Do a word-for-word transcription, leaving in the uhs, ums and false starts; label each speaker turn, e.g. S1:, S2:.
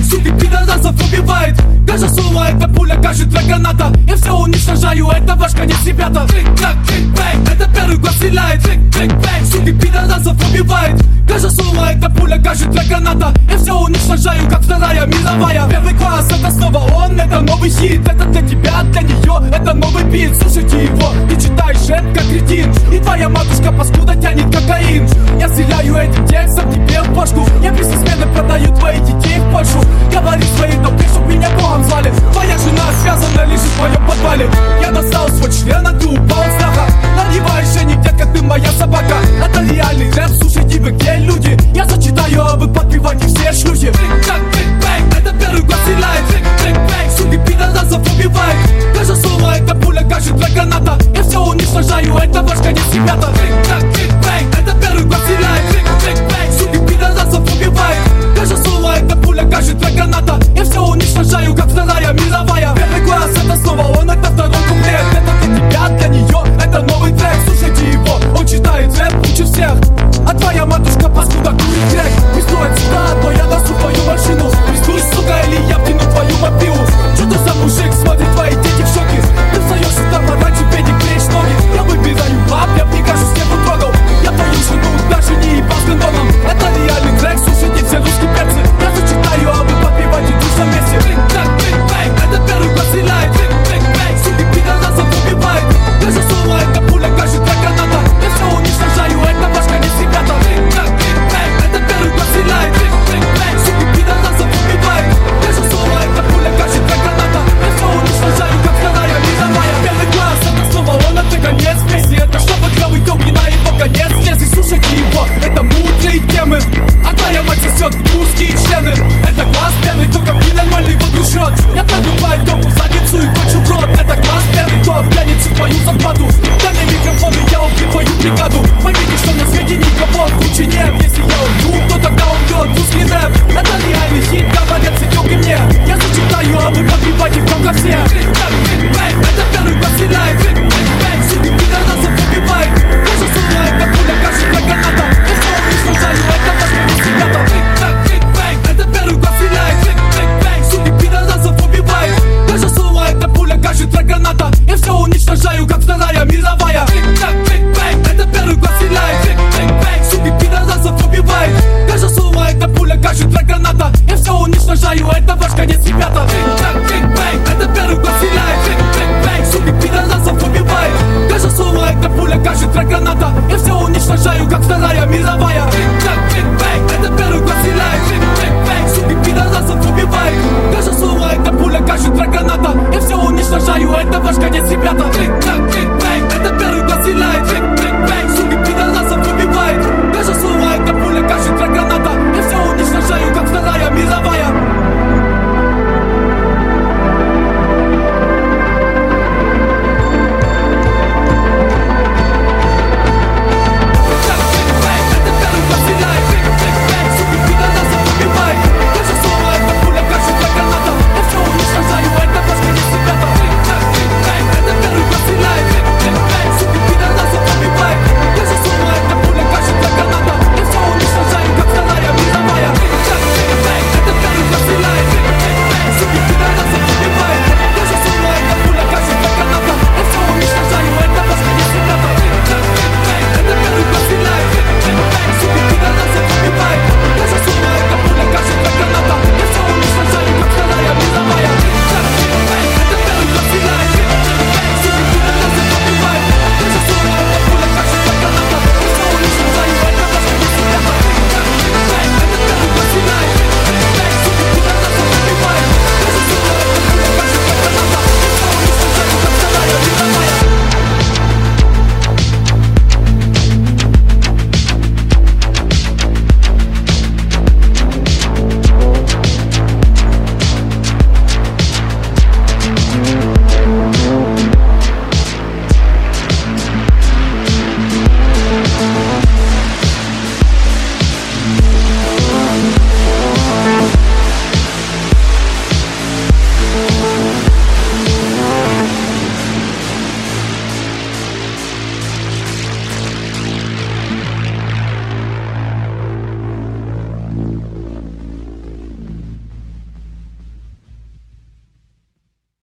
S1: суки, пидорасов убивает. Каждое слово это пуля, каждая твоя граната. Я все уничтожаю, это ваш конец, ребята. Трик-трак, трик-бэнг, это первый глаз стреляет. Трик-трик-бэнг, суки, пидорасов убивает. Каждое слово это пуля, каждая твоя граната. Я все уничтожаю, как вторая мировая. Первый класс, это снова он, это новый хит. Это для тебя, для нее, это новый бит. Слушайте его, ты читаешь рэп как кретин. И твоя матушка паскуда тянет кокаин. Я стреляю этим текстом тебе в башку. Я бизнесмены продаю твоих детей в Польшу. Говори своей толпе, чтоб меня богом звали. Твоя жена связана, лежит в моем подвале. Я достал свой член, а ты упал от страха. Наливаешь шейник, детка, ты моя собака. Это реальный рэп, слушайте вы где люди. Я зачитаю, а вы подпевайте все шлюхи. Трик-трак, трик-бэнг, это первый глаз стреляет. Трик-трик-бэнг, суки, пидорасов убивает. Каждое слово это пуля, каждая твоя граната. Я все уничтожаю, это ваш конец, ребята. Трик-трак, трик-бэнг, это первый глаз стреляет. Трик-трик-бэнг, суки, пидорасов убивает. Каждое слово это пуля, каждая твоя граната. Я все уничтожаю, как вторая мировая. Первый класс, это снова он, это второй куплет. Это для тебя, для нее, это новый трек. Слушайте его, он читает рэп лучше всех. А твоя матушка паскуда курит грек. Пристроит сюда, а то я досу твою машину. Пристуй, сука, или я втяну твою мобилу. Что ты за мужик, смотри, твои дети в шоке. Ты встаешь там пораньше, педик, клеишь ноги. Я выбираю баб, я мне кажется, не трогал. Я твою жену даже не ебал с кондоном. Это реальный трек, слушайте все русские перцы. Я зачитаю, а вы подпевайте душ на месте. Трик-трак, трик-бэнг, это первый класс стреляет. Трик-трик-бэнг, суки, пидорасов убивает. Каждое слово это пуля, каждая твоя граната. Я все уничтожаю, это ваш конец, ребята. Трик-трак, трик-бэнг, это первый класс стреляет. Трик-трик-бэнг, суки, пидорасов убивает. Каждое слово это пуля, каждая твоя граната. Я все уничтожаю, как вторая мировая. Первый класс, это снова он, это конец песни. Это чтобы клевый тёмный на его конец лез. И слушайте его, это мудрые темы. А твоя мать сосет узкие члены. Это класс первый, только ненормальный водрушет. Я пробиваю дом в задницу и хочу в рот. Это класс первый, кто обтянет всю твою зарплату.